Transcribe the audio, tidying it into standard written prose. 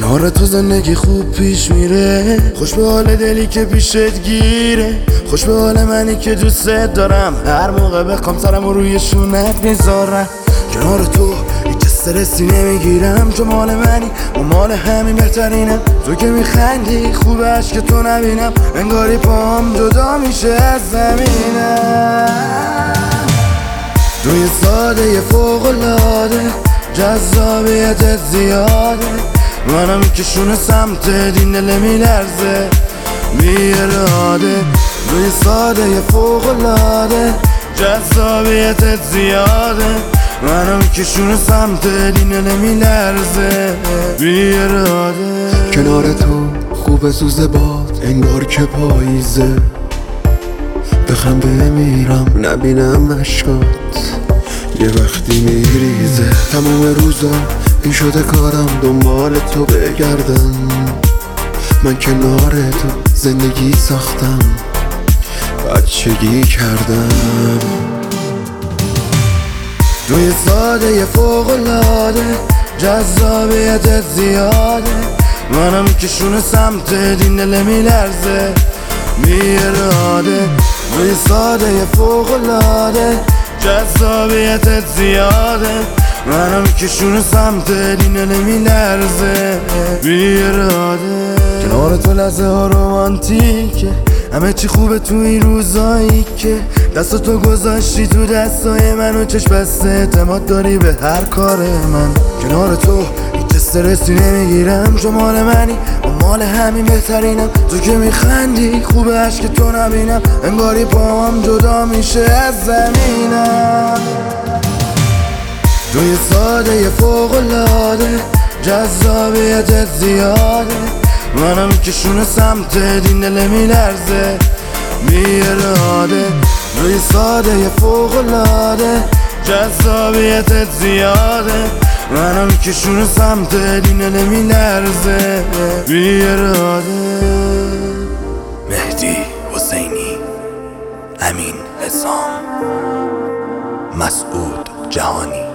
کنار تو زندگی خوب پیش میره، خوش به حال دلی که پیشت گیره، خوش به حال منی که دوست دارم، هر موقع بخوام سرمو روی شونت میذارم. کنار تو هیچ استرسی نمیگیرم، چون مال منی و مال همین بهترینم. تو که میخندی خوب عشق تو نبینم، انگاری پام جدا میشه از زمینم. توی ساده فوق‌العاده، جذابیتت زیاده، منم میکشونه سمت دین دل میلرزه بی اراده. توی ساده فوق‌العاده، جذابیتت زیاده، منم میکشونه سمت دین دل میلرزه بی اراده. کنار تو خوب سوز باد، انگار که پاییزه، بخم بمیرم نبینم مشکات یه وقتی میریزه. تموم روزا این شده کارم دنبال تو بگردم، من کنار تو زندگی ساختم، بچگی کردم. توی ساده فوق‌العاده، جذابیتت زیاده، منم کشونه سمت دین دل میلرزه بی اراده. توی ساده فوق‌العاده، جذابیتت زیاده، منم کشونه سمت دین دل میلرزه بی اراده. کنار تو لحظه ها رومانتیکه، همه چی خوبه تو این روزایی که دست تو گذاشتی تو دستای من و چشم بسته اعتماد داری به هر کار من. کنار تو هیچ استرسی نمیگیرم، چون مال منی و مال همین بهترینم. تو که میخندی خوب عشق تو نبینم، انگاری پاهم جدا میشه از زمینم. توی ساده فوق‌العاده، جذابیتت زیاده، منم کشونه سمت دین دل میلرزه بی اراده. توی ساده فوق‌العاده، جذابیتت زیاده، منم کشونه سمت دین دل میلرزه بی اراده. مهدی حسینی، امین حسام، مسعود جهانی.